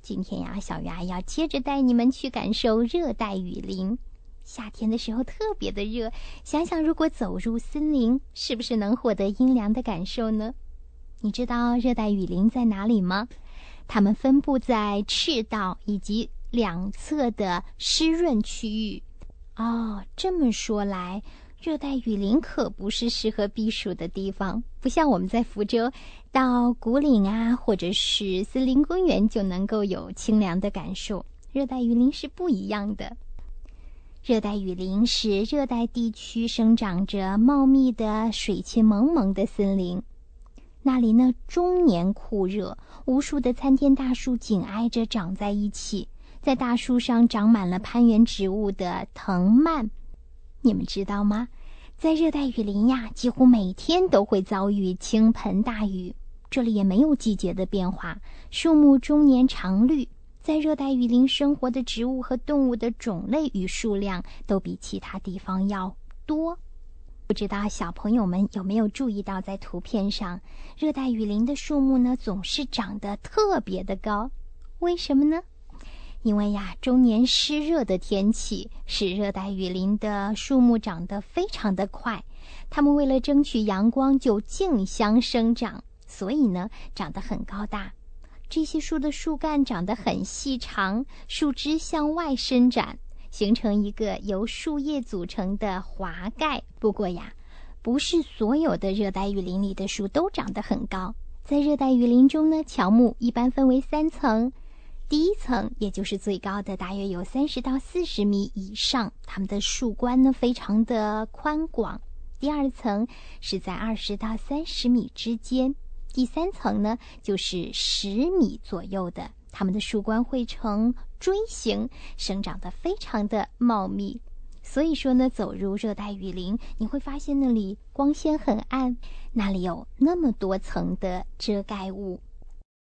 今天呀，小鱼阿姨要接着带你们去感受热带雨林。夏天的时候特别的热，想想如果走入森林，是不是能获得阴凉的感受呢？你知道热带雨林在哪里吗？它们分布在赤道以及两侧的湿润区域。这么说来，热带雨林可不是适合避暑的地方，不像我们在福州到古岭啊，或者是森林公园就能够有清凉的感受。热带雨林是不一样的。热带雨林是热带地区生长着茂密的水汽蒙蒙的森林，那里呢终年酷热，无数的参天大树紧挨着长在一起，在大树上长满了攀援植物的藤蔓。你们知道吗？在热带雨林呀，几乎每天都会遭遇倾盆大雨。这里也没有季节的变化，树木终年常绿。在热带雨林生活的植物和动物的种类与数量都比其他地方要多。不知道小朋友们有没有注意到，在图片上，热带雨林的树木呢总是长得特别的高。为什么呢？因为呀，终年湿热的天气使热带雨林的树木长得非常的快，它们为了争取阳光就竞相生长，所以呢长得很高大。这些树的树干长得很细长，树枝向外伸展，形成一个由树叶组成的华盖。不过呀，不是所有的热带雨林里的树都长得很高。在热带雨林中呢，乔木一般分为3层，第一层也就是最高的，大约有30到40米以上，它们的树冠呢非常的宽广。第二层是在20到30米之间，第3层呢就是10米左右的，它们的树冠会呈锥形，生长得非常的茂密。所以说呢，走入热带雨林，你会发现那里光线很暗，那里有那么多层的遮盖物。